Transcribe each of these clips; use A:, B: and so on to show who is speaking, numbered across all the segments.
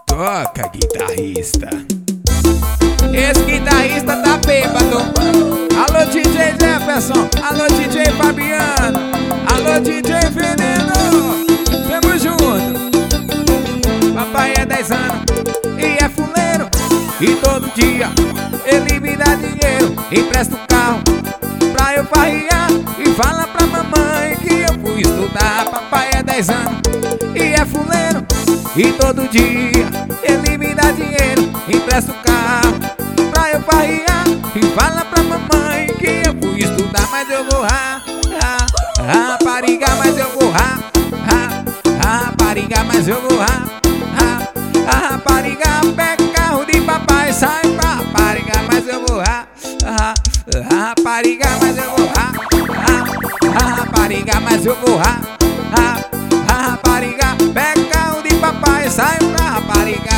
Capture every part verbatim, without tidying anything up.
A: Toca, guitarrista.
B: Esse guitarrista tá bêbado. Alô, D J Jefferson. Alô, D J Fabiano. Alô, D J Veneno. Tamo junto. Papai é dez anos e é fuleiro. E todo dia ele me dá dinheiro. Empresta o carro pra eu farrear. E fala pra mamãe que eu fui estudar. Papai é dez anos e é fuleiro. E todo dia ele me dá dinheiro. Empresta o carro pra eu farrear. E fala pra mamãe que eu fui estudar. Mas eu vou ra, ra, rapariga, mas eu vou ra, ra, rapariga, mas eu vou ra, ra, rapariga, pega carro de papai, sai pra rapariga, mas eu vou ra, ra, rapariga, mas eu vou ra, ra, rapariga, mas eu vou ra, ra, rapariga, pega carro de papai, sai pra rapariga.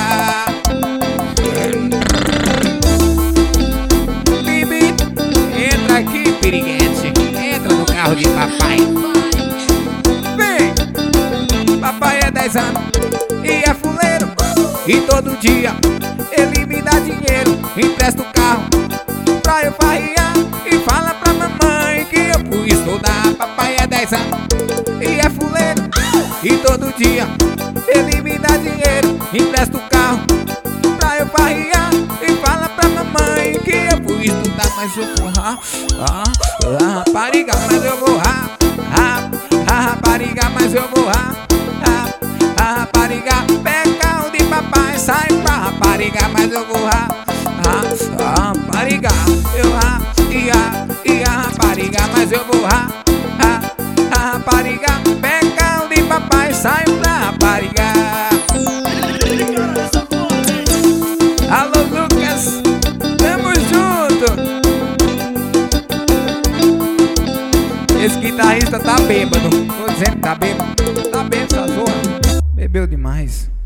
B: Bibi, entra aqui, piriguete, entra no carro de papai. Vem, papai é dez anos e é fuleiro. E todo dia ele me dá dinheiro. Empresta o carro pra eu farrear. E fala pra mamãe que eu fui estudar. Papai é dez anos e é fuleiro. E todo dia ele me dá dinheiro. Empresta o carro pra eu farrear. E fala pra mamãe que eu fui estudar. Mas eu vou ra, ra, rapariga, mas eu vou ra, ra, rapariga, mas eu vou ra, ra, rapariga, pega carro de papai, sai pra rapariga, mas eu vou ra, ra, rapariga, eu ra, e a, e a rapariga, mas eu vou ra, ra, rapariga, pega carro de papai, sai pra rapariga. Alô, Lucas, tamo junto. Esse guitarrista tá bêbado. Tô dizendo que tá bêbado. Tá bêbado essa zorra. Bebeu demais.